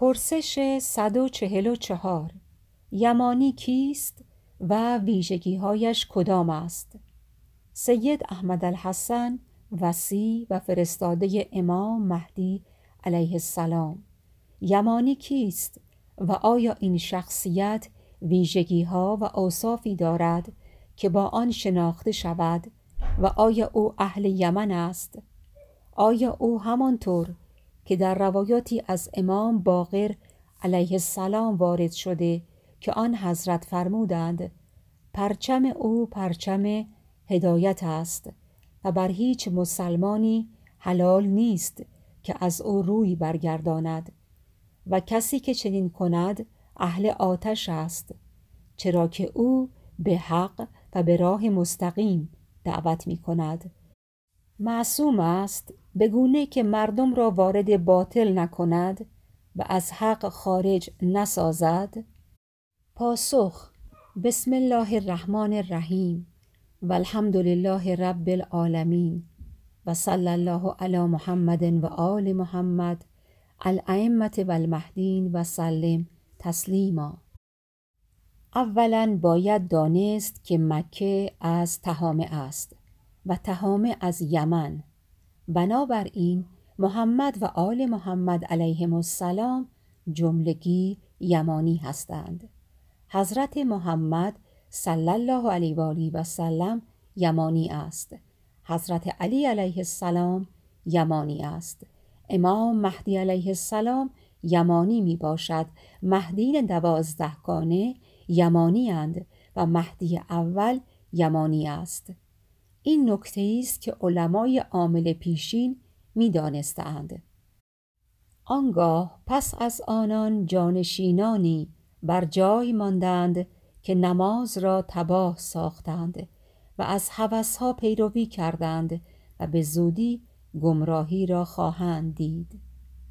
پرسش 144: یمانی کیست و ویژگی‌هایش کدام است؟ سید احمدالحسن وصی و فرستاده امام مهدی علیه السلام. یمانی کیست و آیا این شخصیت ویژگی‌ها و اوصافی دارد که با آن شناخته شود و آیا او اهل یمن است؟ آیا او همانطور که در روایاتی از امام باقر علیه السلام وارد شده که آن حضرت فرمودند پرچم او پرچم هدایت است و بر هیچ مسلمانی حلال نیست که از او روی برگرداند و کسی که چنین کند اهل آتش است، چرا که او به حق و به راه مستقیم دعوت می کند. معصوم است به گونه که مردم را وارد باطل نکند و از حق خارج نسازد؟ پاسخ: بسم الله الرحمن الرحیم و الحمد لله رب العالمین و صلی الله علی محمد و آل محمد الائمة و المهدیین و سلم تسلیما. اولا باید دانست که مکه از تهامه است و تهامه از یمن. بنابراین محمد و آل محمد علیهم السلام جملگی یمانی هستند. حضرت محمد صلی الله علیه و آله و سلم یمانی است. حضرت علی علیه السلام یمانی است. امام مهدی علیه السلام یمانی می باشد. مهدیین 12 گانه یمانی اند و مهدی اول یمانی است. این نکته است که علمای عامل پیشین می دانستند. آنگاه پس از آنان جانشینانی بر جای ماندند که نماز را تباه ساختند و از هوسها پیروی کردند و به زودی گمراهی را خواهند دید.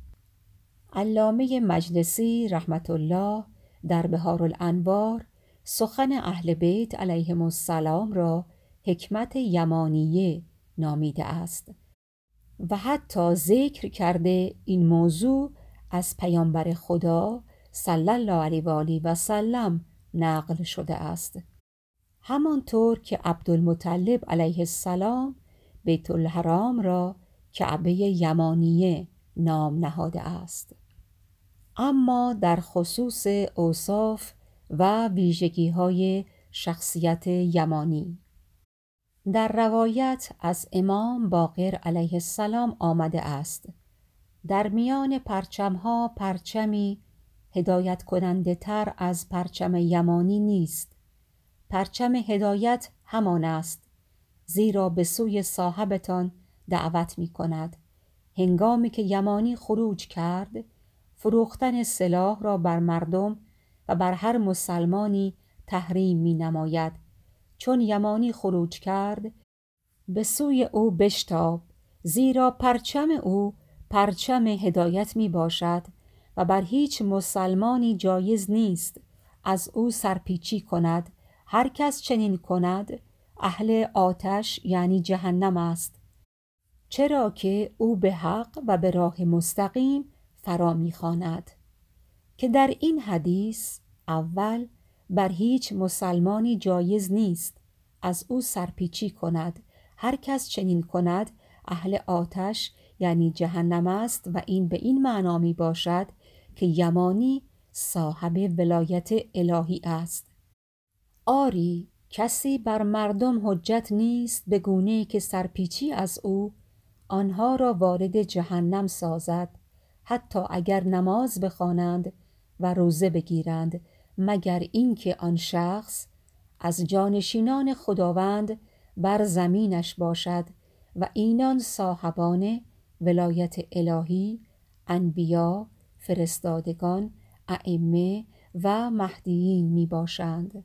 علامه مجلسی رحمت الله در بحارالانوار سخن اهل بیت علیهم السلام را حکمت یمانیه نامیده است و حتی ذکر کرده این موضوع از پیامبر خدا صلی الله علیه و آله و سلم نقل شده است، همانطور که عبدالمطلب علیه السلام بیت الحرام را کعبه یمانیه نام نهاده است. اما در خصوص اوصاف و ویژگی‌های شخصیت یمانی، در روایت از امام باقر علیه السلام آمده است در میان پرچم‌ها پرچمی هدایت کننده تر از پرچم یمانی نیست. پرچم هدایت همان است، زیرا به سوی صاحبتان دعوت می کند. هنگامی که یمانی خروج کرد، فروختن سلاح را بر مردم و بر هر مسلمانی تحریم می نماید. چون یمانی خروج کرد، به سوی او بشتاب، زیرا پرچم او پرچم هدایت می باشد و بر هیچ مسلمانی جایز نیست از او سرپیچی کند. هر کس چنین کند اهل آتش یعنی جهنم است، چرا که او به حق و به راه مستقیم فرا می‌خواند. که در این حدیث اول بر هیچ مسلمانی جایز نیست از او سرپیچی کند. هر کس چنین کند اهل آتش یعنی جهنم است و این به این معنا می باشد که یمانی صاحب ولایت الهی است. آری کسی بر مردم حجت نیست به گونه‌ای که سرپیچی از او آنها را وارد جهنم سازد، حتی اگر نماز بخوانند و روزه بگیرند، مگر اینکه آن شخص از جانشینان خداوند بر زمینش باشد و اینان صاحبان ولایت الهی، انبیا، فرستادگان، ائمه و مهدیین می باشند.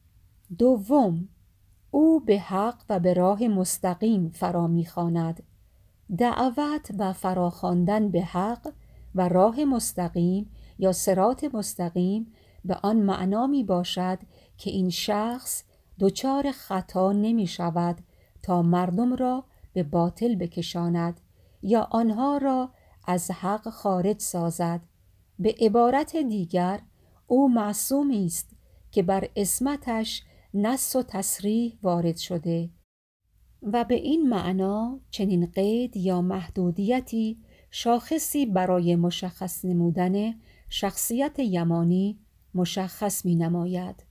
دوم، او به حق و به راه مستقیم فرا می خواند. دعوت و فراخواندن به حق و راه مستقیم یا صراط مستقیم به آن معنا می باشد که این شخص دچار خطا نمی شود تا مردم را به باطل بکشاند یا آنها را از حق خارج سازد، به عبارت دیگر او معصومی است که بر عصمتش نص و تصریح وارد شده و به این معنا چنین قید یا محدودیتی شاخصی برای مشخص نمودن شخصیت یمانی مشخص می نماید.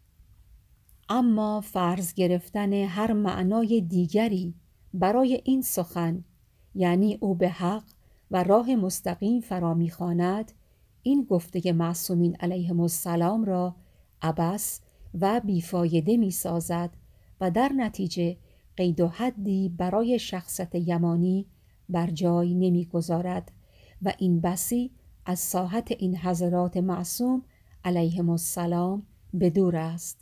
اما فرض گرفتن هر معنای دیگری برای این سخن، یعنی او به حق و راه مستقیم فرا می‌خواند، این گفته معصومین علیهم السلام را عبث و بیفایده می‌سازد و در نتیجه قید و حدی برای شخصیت یمانی بر جای نمی‌گذارد و این بسی از ساحت این حضرات معصوم علیهم السلام بدور است.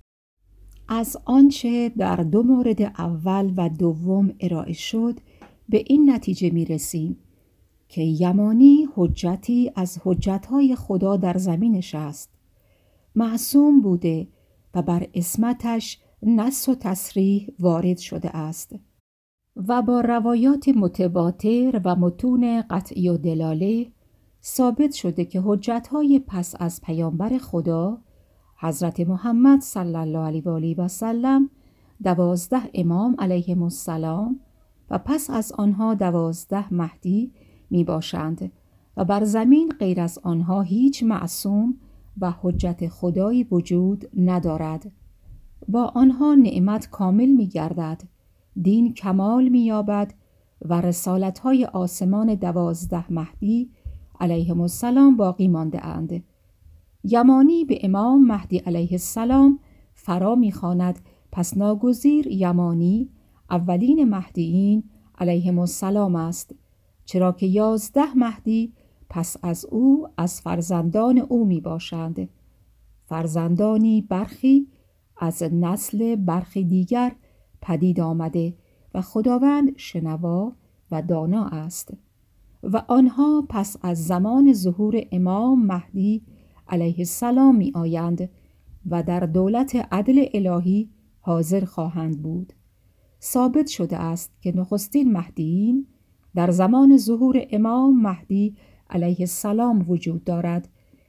از آنچه در دو مورد اول و دوم ارائه شد به این نتیجه می رسیم که یمانی حجتی از حجتهای خدا در زمینش است، معصوم بوده و بر عصمتش نص و تصریح وارد شده است و با روایات متواتر و متون قطعی و دلاله ثابت شده که حجتهای پس از پیامبر خدا حضرت محمد صلی الله علیه و آله و سلم 12 امام علیهم السلام و پس از آنها 12 مهدی می باشند و بر زمین غیر از آنها هیچ معصوم و حجت خدایی وجود ندارد. با آنها نعمت کامل می گردد، دین کمال می یابد و رسالت‌های آسمان 12 مهدی علیهم السلام باقی مانده اند. یمانی به امام مهدی علیه السلام فرا می‌خواند، پس ناگزیر یمانی اولین مهدیین علیهم السلام است، چرا که 11 مهدی پس از او از فرزندان او می باشند. فرزندانی برخی از نسل برخی دیگر پدید آمده و خداوند شنوا و دانا است و آنها پس از زمان ظهور امام مهدی علیه السلام می آیند و در دولت عدل الهی حاضر خواهند بود. ثابت شده است که نخستین مهدیین در زمان ظهور امام مهدی علیه السلام وجود دارد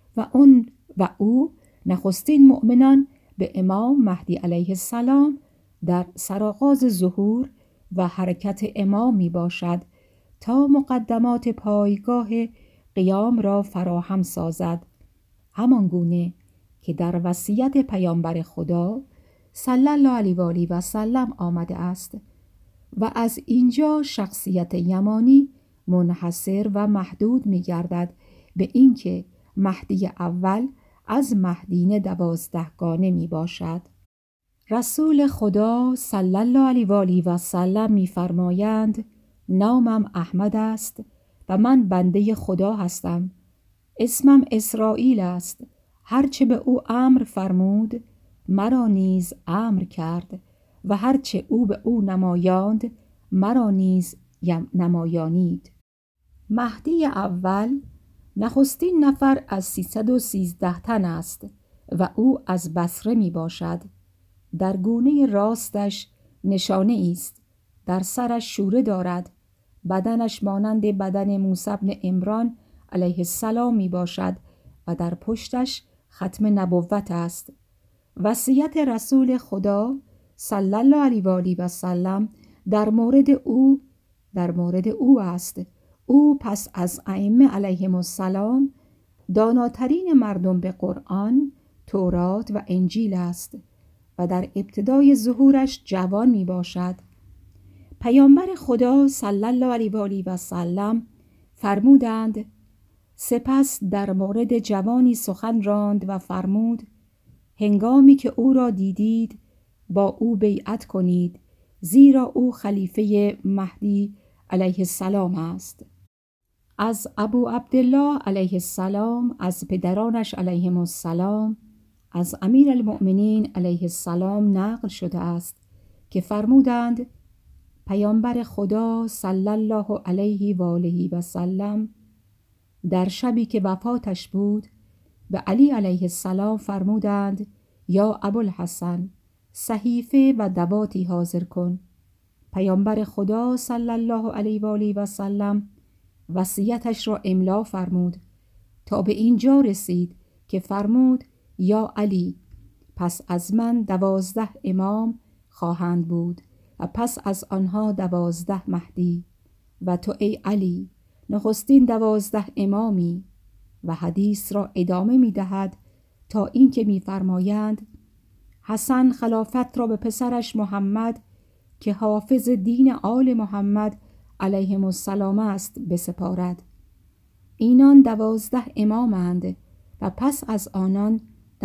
و او نخستین مؤمنان به امام مهدی علیه السلام در سرآغاز ظهور و حرکت امام می باشد تا مقدمات پایگاه قیام را فراهم سازد، همان گونه که در وصیت پیامبر خدا صلی الله علیه و آله و سلم آمده است و از اینجا شخصیت یمانی منحصر و محدود می گردد به اینکه مهدی اول از مهدیین 12 گانه می باشد. رسول خدا صلی الله علیه و آله و سلم می فرمایند نامم احمد است و من بنده خدا هستم، اسمم اسرائیل است، هرچه به او امر فرمود مرا نیز امر کرد و هرچه او به او نمایاند مرا نیز نمایانید. مهدی اول نخستین نفر از 313 تن است و او از بصره می باشد. در گونه راستش نشانه است، در سرش شوره دارد، بدنش مانند بدن موسی بن عمران علیه السلام می باشد و در پشتش ختم نبوت است. وصیت رسول خدا صلی الله علیه و آله و سلم در مورد او است. او پس از ائمه علیهم السلام داناترین مردم به قرآن، تورات و انجیل است و در ابتدای ظهورش جوان می باشد. پیامبر خدا صلی الله علیه و آله و سلم فرمودند سپس در مورد جوانی سخن راند و فرمود هنگامی که او را دیدید با او بیعت کنید، زیرا او خلیفه مهدی علیه السلام است. از ابو عبدالله علیه السلام، از پدرانش علیهم السلام، از امیر المؤمنین علیه السلام نقل شده است که فرمودند پیامبر خدا صلی الله علیه و آله و سلم در شبی که وفاتش بود به علی علیه السلام فرمودند یا ابوالحسن صحیفه و دواتی حاضر کن. پیامبر خدا صلی الله علیه و آله و سلم وصیتش را املا فرمود تا به اینجا رسید که فرمود یا علی، پس از من 12 امام خواهند بود و پس از آنها 12 مهدی و تو ای علی نخستین 12 امامی. و حدیث را ادامه می دهد تا اینکه می فرمایند حسن خلافت را به پسرش محمد که حافظ دین آل محمد علیهم السلام است بسپارد. اینان 12 امامند و پس از آنان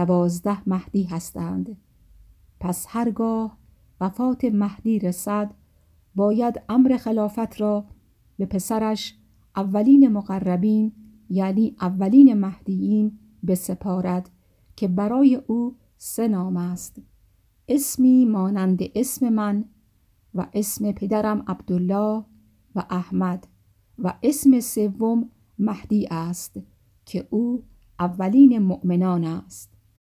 12 مهدی هستند. پس هرگاه وفات مهدی رسد باید امر خلافت را به پسرش اولین مقربین یعنی اولین مهدیین بسپارد که برای او 3 نام است: اسمی مانند اسم من و اسم پدرم عبدالله و احمد و اسم سوم مهدی است که او اولین مؤمنان است.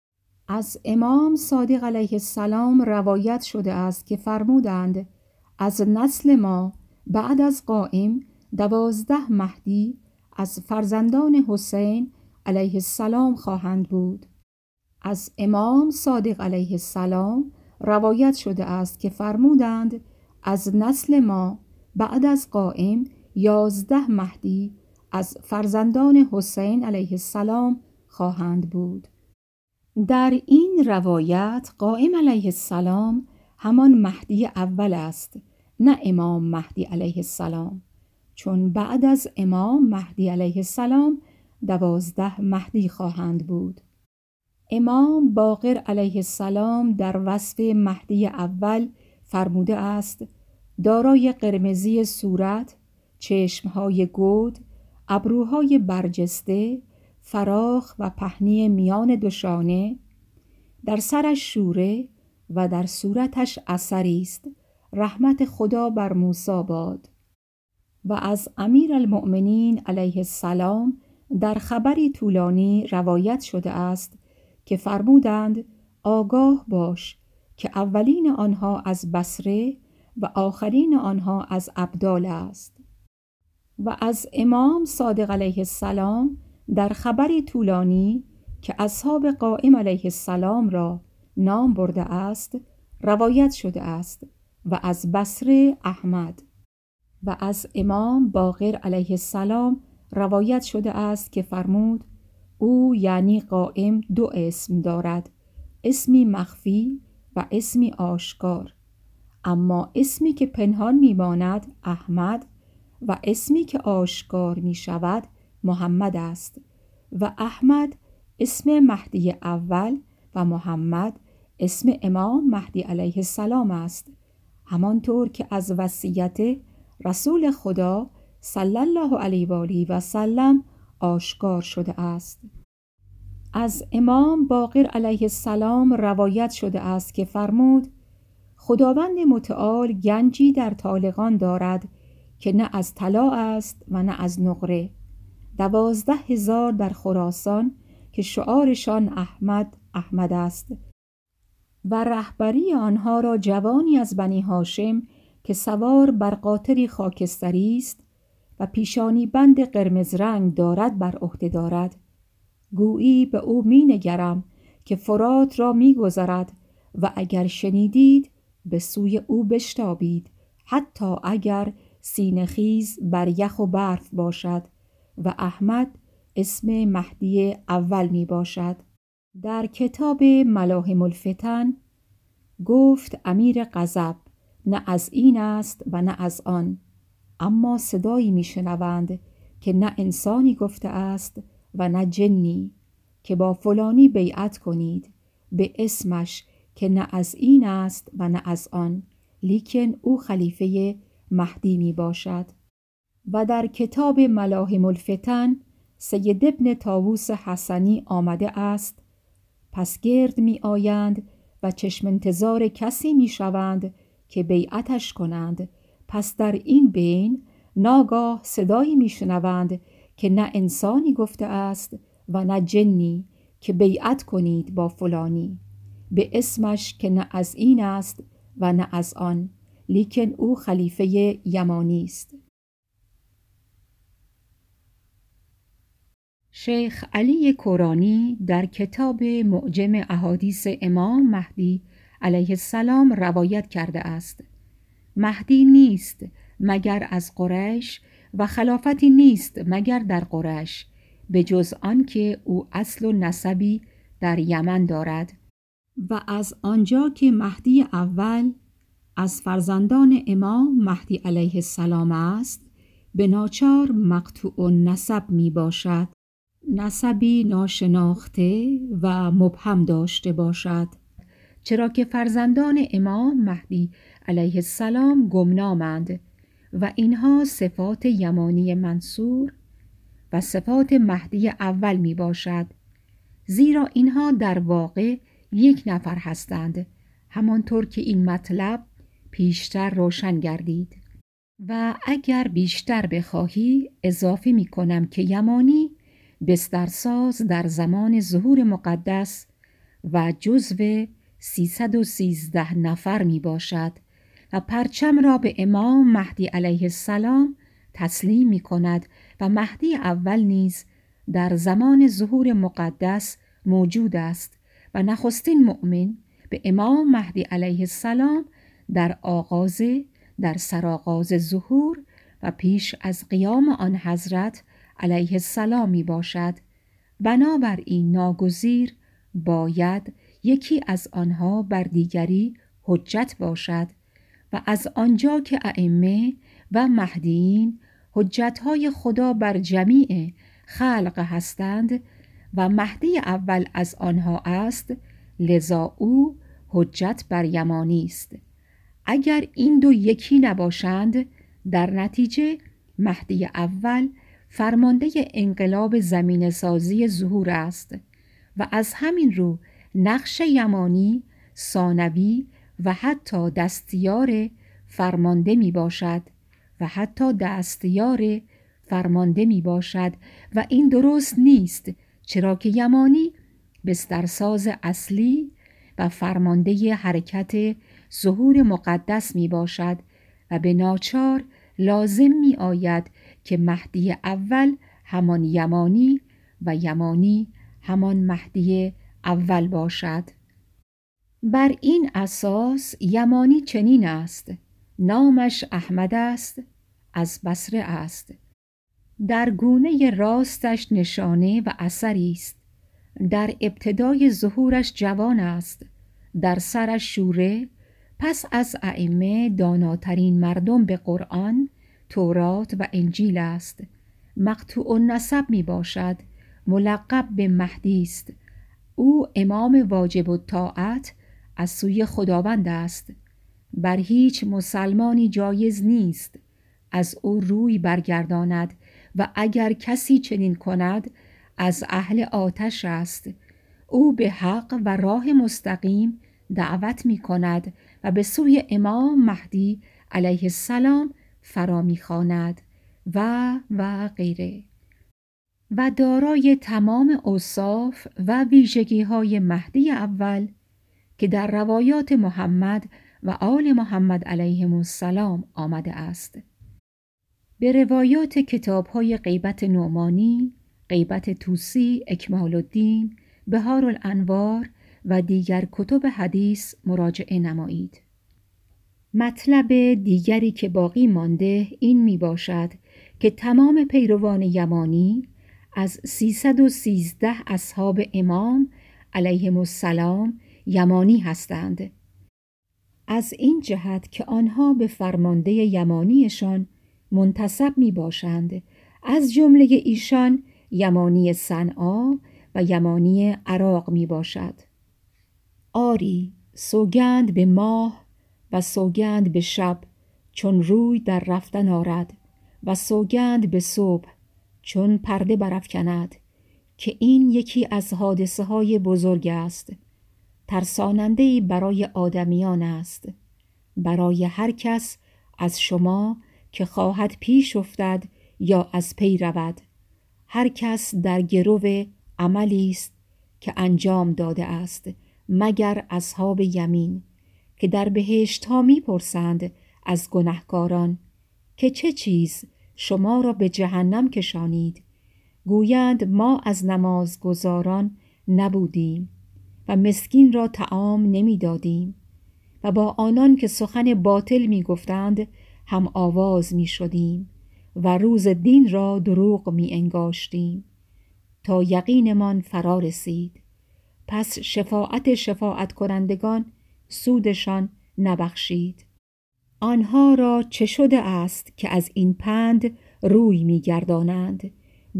از امام صادق علیه السلام روایت شده است که فرمودند از نسل ما بعد از قائم 12 مهدی از فرزندان حسین علیه السلام خواهند بود. از امام صادق علیه السلام روایت شده است که فرمودند از نسل ما بعد از قائم 11 مهدی از فرزندان حسین علیه السلام خواهند بود. در این روایت قائم علیه السلام همان مهدی اول است، نه امام مهدی علیه السلام، چون بعد از امام مهدی علیه السلام 12 مهدی خواهند بود. امام باقر علیه السلام در وصف مهدی اول فرموده است دارای قرمزی صورت، چشمهای گود، ابروهای برجسته، فراخ و پهنی میان دو شانه، در سرش شوره و در صورتش اثری است، رحمت خدا بر موسی باد. و از امیرالمؤمنین علیه السلام در خبری طولانی روایت شده است که فرمودند آگاه باش که اولین آنها از بصره و آخرین آنها از ابدال است. و از امام صادق علیه السلام در خبری طولانی که اصحاب قائم علیه السلام را نام برده است روایت شده است و از بصره احمد. و از امام باقر علیه السلام روایت شده است که فرمود او یعنی قائم 2 اسم دارد، اسمی مخفی و اسمی آشکار، اما اسمی که پنهان میماند احمد و اسمی که آشکار می شود محمد است. و احمد اسم مهدی اول و محمد اسم امام مهدی علیه السلام است، همانطور که از وصیت رسول خدا صلی الله علیه و آله و سلم آشکار شده است. از امام باقر علیه السلام روایت شده است که فرمود خداوند متعال گنجی در طالقان دارد که نه از طلا است و نه از نقره، 12,000 در خراسان که شعارشان احمد احمد است و رهبری آنها را جوانی از بنی هاشم که سوار بر قاطری خاکستری است و پیشانی بند قرمز رنگ دارد بر عهده دارد. گویی به او می نگرم که فرات را می گذرد و اگر شنیدید به سوی او بشتابید، حتی اگر سینه خیز بر یخ و برف باشد. و احمد اسم مهدی اول می باشد. در کتاب ملاحم الفتن گفت امیر غضب نه از این است و نه از آن، اما صدایی می شنوند که نه انسانی گفته است و نه جنی که با فلانی بیعت کنید به اسمش که نه از این است و نه از آن، لیکن او خلیفه مهدی می باشد. و در کتاب ملاحم الفتن سید ابن طاووس حسنی آمده است پس گرد می آیند و چشم انتظار کسی می شوند که بیعتش کنند، پس در این بین ناگاه صدایی می شنوند که نه انسانی گفته است و نه جنی که بیعت کنید با فلانی به اسمش که نه از این است و نه از آن، لیکن او خلیفه یمانی است. شیخ علی کرانی در کتاب معجم احادیث امام مهدی علیه السلام روایت کرده است: مهدی نیست مگر از قریش و خلافتی نیست مگر در قریش، به جز آن که او اصل و نسبی در یمن دارد و از آنجا که مهدی اول از فرزندان امام مهدی علیه السلام است، به ناچار مقطوع النسب می باشد، نسبی ناشناخته و مبهم داشته باشد، چرا که فرزندان امام مهدی علیه السلام گمنامند و اینها صفات یمانی منصور و صفات مهدی اول می باشد، زیرا اینها در واقع یک نفر هستند، همانطور که این مطلب پیشتر روشن گردید. و اگر بیشتر بخواهی اضافه می کنم که یمانی بسترساز در زمان ظهور مقدس و جزو 313 نفر می باشد و پرچم را به امام مهدی علیه السلام تسلیم می کند و مهدی اول نیز در زمان ظهور مقدس موجود است و نخستین مؤمن به امام مهدی علیه السلام در سرآغاز ظهور و پیش از قیام آن حضرت علیه السلام می باشد. بنابراین ناگزیر باید یکی از آنها بر دیگری حجت باشد و از آنجا که ائمه و مهدیین حجتهای خدا بر جمیع خلق هستند و مهدی اول از آنها است، لذا او حجت بر یمانی است. اگر این دو یکی نباشند، در نتیجه مهدی اول فرمانده انقلاب زمین سازی ظهور است و از همین رو نقش یمانی، ثانوی و حتی دستیار فرمانده می باشد و این درست نیست، چرا که یمانی بسترساز اصلی و فرمانده حرکت ظهور مقدس می باشد و به ناچار لازم می آید که مهدی اول همان یمانی و یمانی همان مهدی اول باشد. بر این اساس یمانی چنین است: نامش احمد است، از بصره است، در گونه راستش نشانه و اثری است، در ابتدای ظهورش جوان است، در سرش شوره، پس از ائمه داناترین مردم به قرآن، تورات و انجیل است، مقطوع النسب می باشد، ملقب به مهدی است، او امام واجب الطاعت از سوی خداوند است، بر هیچ مسلمانی جایز نیست از او روی برگرداند و اگر کسی چنین کند از اهل آتش است. او به حق و راه مستقیم دعوت می کند و به سوی امام مهدی علیه السلام فرا می خواند و غیره، و دارای تمام اوصاف و ویژگی های مهدی اول که در روایات محمد و آل محمد علیهم السلام آمده است. به روایات کتاب های غیبت نعمانی، غیبت طوسی، اکمال الدین، بهار الانوار و دیگر کتب حدیث مراجعه نمایید. مطلب دیگری که باقی مانده این می باشد که تمام پیروان یمانی از 313 اصحاب امام علیهم السلام یمانی هستند، از این جهت که آنها به فرمانده یمانیشان منتسب می باشند، از جمله ایشان یمانی صنعا و یمانی عراق می باشد. آری سوگند به ماه و سوگند به شب چون روی در رفتن آرد و سوگند به صبح چون پرده برافکند که این یکی از حادثه های بزرگ است، ترساننده‌ای برای آدمیان است، برای هر کس از شما که خواهد پیش افتد یا از پی رود، هر کس در گرو عملی است که انجام داده است، مگر اصحاب یمین که در بهشت ها می پرسند از گنهکاران که چه چیز شما را به جهنم کشانید، گویند ما از نمازگزاران نبودیم و مسکین را طعام نمی‌دادیم و با آنان که سخن باطل می‌گفتند هم آواز می‌شدیم و روز دین را دروغ می‌انگاشتیم تا یقینمان فرا رسید. پس شفاعت کنندگان سودشان نبخشید. آنها را چه شده است که از این پند روی می‌گردانند؟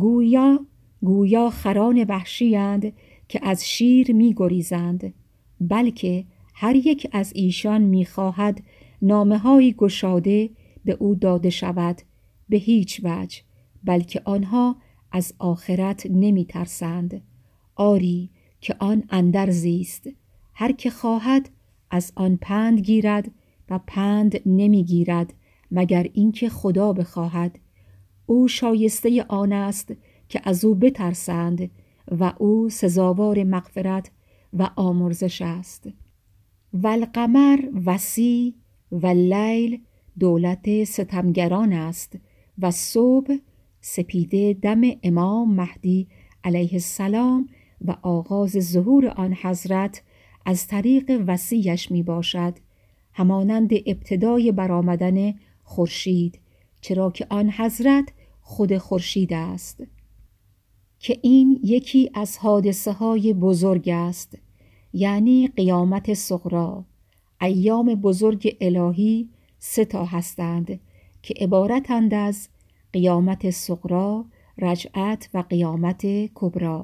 گویا خران وحشی‌اند که از شیر می‌گریزند، بلکه هر یک از ایشان می‌خواهد نامه‌هایی گشاده به او داده شود. به هیچ وجه، بلکه آنها از آخرت نمی‌ترسند. آری که آن اندرزیست، هر که خواهد از آن پند گیرد و پند نمی‌گیرد مگر اینکه خدا بخواهد. او شایسته آن است که از او بترسند و او سزاوار مغفرت و آمرزش است. والقمر وصی و اللیل دولت ستمگران است و صبح سپیده دم امام مهدی علیه السلام و آغاز ظهور آن حضرت از طریق وصیش می باشد، همانند ابتدای برآمدن خورشید، چرا که آن حضرت خود خورشید است، که این یکی از حادثه های بزرگ است، یعنی قیامت صغری. ایام بزرگ الهی 3 هستند که عبارتند از قیامت صغری، رجعت و قیامت کبری.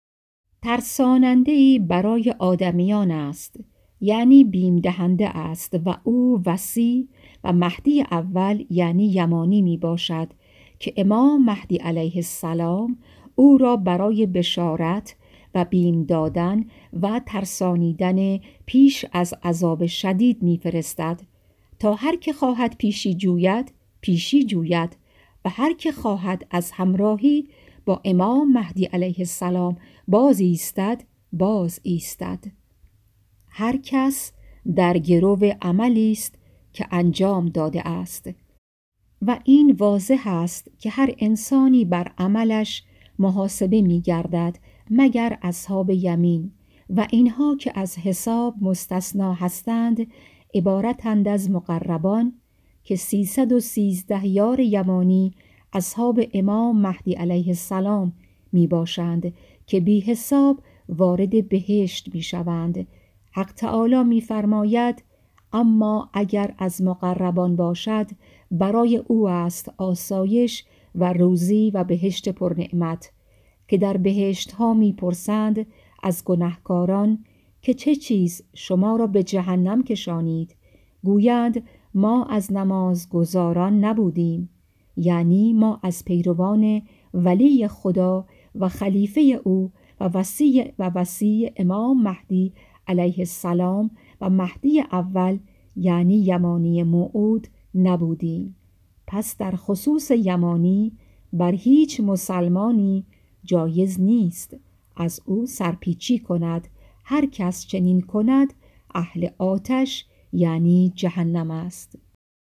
ترساننده‌ای برای آدمیان است، یعنی بیم دهنده است و او وصی و مهدی اول یعنی یمانی می باشد که امام مهدی علیه السلام او را برای بشارت و بیم دادن و ترسانیدن پیش از عذاب شدید می فرستد تا هر که خواهد پیشی جوید و هر که خواهد از همراهی با امام مهدی علیه السلام باز ایستد. هر کس در گرو عملی است که انجام داده است و این واضح است که هر انسانی بر عملش محاسبه می گردد مگر اصحاب یمین، و اینها که از حساب مستثنا هستند عبارتند از مقربان که 313 یار یمانی اصحاب امام مهدی علیه السلام می باشند که بی حساب وارد بهشت می شوند. حق تعالی می فرماید اما اگر از مقربان باشد برای او است آسایش و روزی و بهشت پرنعمت، که در بهشت ها می پرسند از گنهکاران که چه چیز شما را به جهنم کشانید؟ گویند ما از نمازگزاران نبودیم، یعنی ما از پیروان ولی خدا و خلیفه او و وصی امام مهدی علیه السلام و مهدی اول یعنی یمانی موعود نبودیم. پس در خصوص یمانی بر هیچ مسلمانی جایز نیست از او سرپیچی کند. هر کس چنین کند اهل آتش یعنی جهنم است.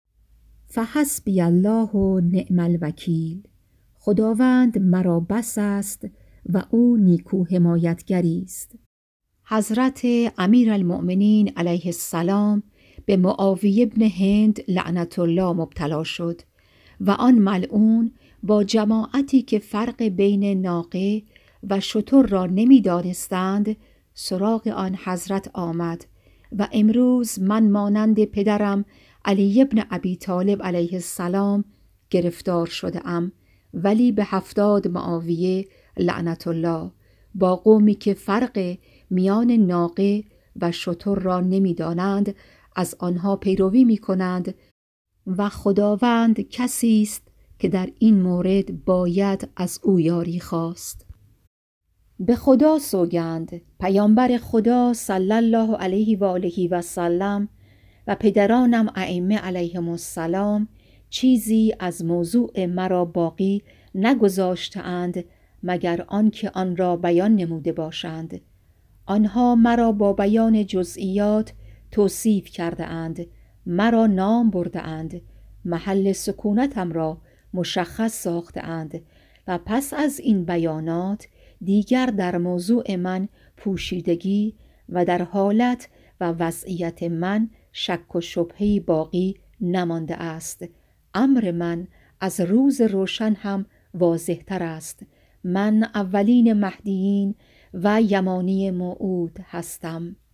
فحسبی الله و نعم الوکیل. خداوند مرا بس است و او نیکو حمایتگری است. حضرت امیرالمؤمنین علیه السلام به معاویه بن هند لعنت الله مبتلا شد و آن ملعون با جماعتی که فرق بین ناقه و شتر را نمی دانستند سراغ آن حضرت آمد و امروز من مانند پدرم علی بن ابی طالب علیه السلام گرفتار شده ام، ولی به 70 معاویه لعنت الله با قومی که فرق میان ناقه و شتر را نمی دانند از آنها پیروی می کنند و خداوند کسی است که در این مورد باید از او یاری خواست. به خدا سوگند پیامبر خدا صلی الله علیه و آله و سلم و پدرانم ائمه علیهم السلام چیزی از موضوع مرا باقی نگذاشتند مگر آنکه آن را بیان نموده باشند. آنها مرا با بیان جزئیات توصیف کرده اند، مرا نام برده اند، محل سکونتم را مشخص ساخته اند و پس از این بیانات دیگر در موضوع من پوشیدگی و در حالت و وضعیت من شک و شبهه‌ای باقی نمانده است. امر من از روز روشن هم واضح تر است. من اولین مهدیین و یمانی موعود هستم.